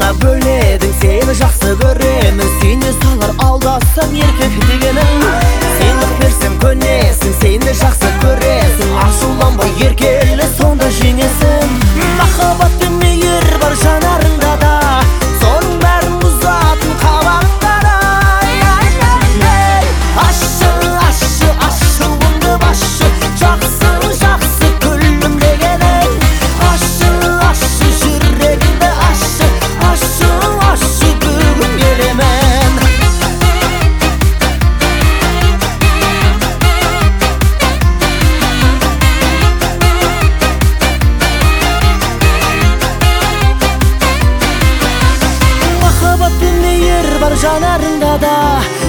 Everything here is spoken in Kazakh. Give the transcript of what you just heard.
маңа бөледің, сені жақсы көремін. Сені салар алдасам еркек дегенің, сыйлық берсем көнесің, сені жақсы көресің. Ашуланбай еркелі, сонда жеңесің. Махаббат пен мейір бар жанарыңда да, соның бәрін бұзатын қабағыңда да. Ашы, ашы, ашуыңды басшы, жақсың жақсы күлім дегенің. Ашы, ашы, жүрегіңді ашы, ашы, ашы, бүгін келемін. Махаббат пен мейір бар жанарыңда да,